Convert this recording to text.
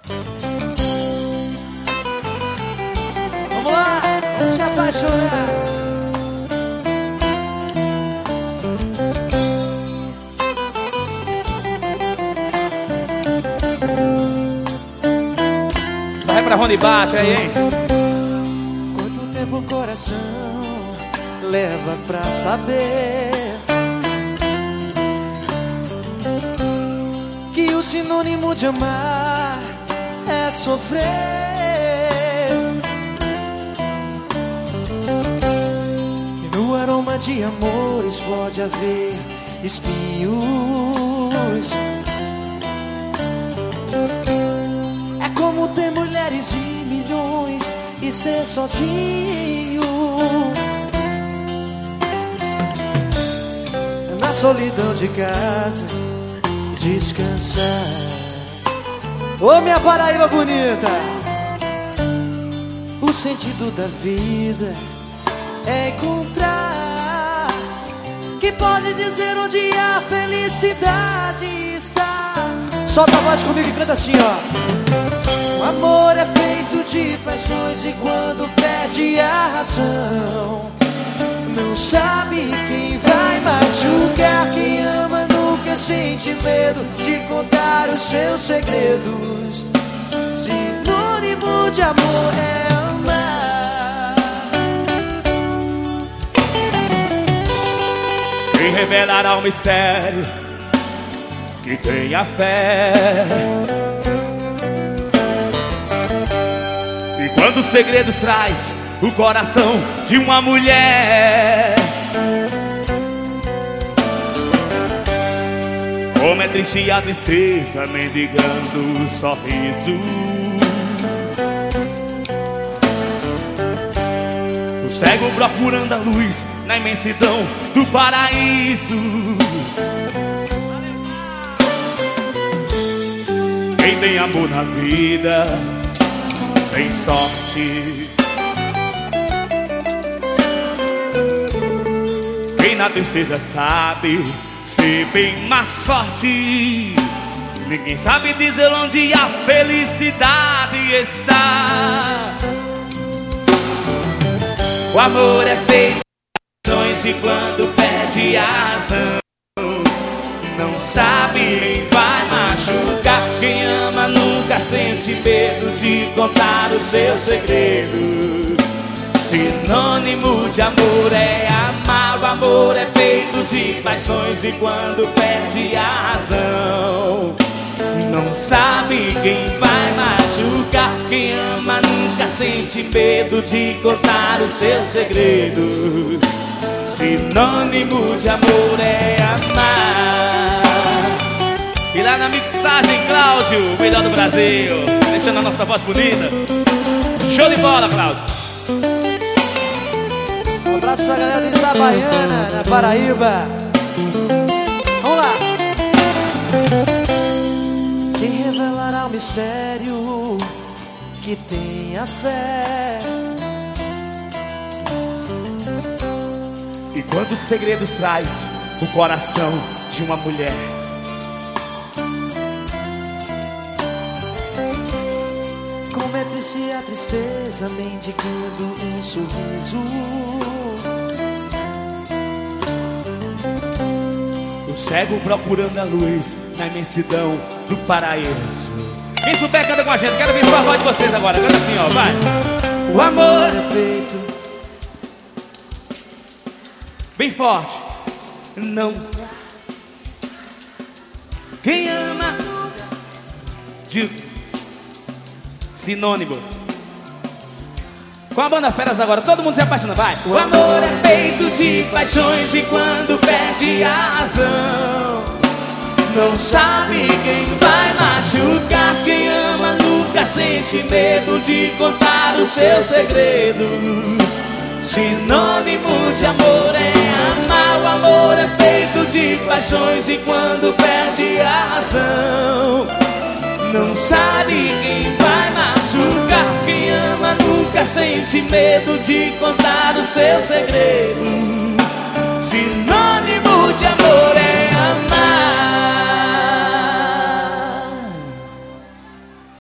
Vamos lá, vamos se apaixonar. Só vai pra Rony Bate aí, hein? Quanto tempo o coração leva pra saber que o sinônimo de amar é sofrer. E no aroma de amores pode haver espinhos. É como ter mulheres e milhões e ser sozinho na solidão de casa, descansar. Ô minha Paraíba bonita, o sentido da vida é encontrar que pode dizer onde a felicidade está. Solta a voz comigo e canta assim, ó. O amor é feito de paixões e quando perde a razão, não sabe quem vai machucar. Quem ama nunca sente medo de contar os seus segredos. Sinônimo de amor é amar. Quem revelará o mistério que tenha fé. E quando os segredos traz o coração de uma mulher, como é triste a tristeza mendigando o sorriso. O cego procurando a luz na imensidão do paraíso. Quem tem amor na vida tem sorte. Quem na tristeza sabe ser bem mais forte. Ninguém sabe dizer onde a felicidade está. O amor é feito de ações e quando perde a razão, não sabe quem vai machucar. Quem ama nunca sente medo de contar os seus segredos. Sinônimo de amor é amar. O amor é feito de paixões e quando perde a razão, não sabe quem vai machucar. Quem ama nunca sente medo de contar os seus segredos. Sinônimo de amor é amar. E lá na mixagem, Cláudio, o melhor do Brasil, deixando a nossa voz bonita. Show de bola, Cláudio. Um abraço pra galera de Itabaiana, na Paraíba. Vamos lá. Quem revelará o mistério que tenha fé. E quantos segredos traz o coração de uma mulher. Como é triste a tristeza mendigando um sorriso. O cego procurando a luz na imensidão do paraíso. Quem souber, canta com a gente. Quero ver só a voz de vocês agora. Canta assim, ó, vai. O amor é feito bem forte. Não sabe quem ama de sinônimo. Com a banda Feras agora, todo mundo se apaixona, vai. O amor é feito de paixões e quando perde a razão, não sabe quem vai machucar. Quem ama nunca sente medo de contar os seus segredos. Sinônimo de amor é amar. O amor é feito de paixões e quando perde a razão, não sabe quem vai machucar. Quem ama nunca sente medo de contar os seus segredos. Sinônimo de amor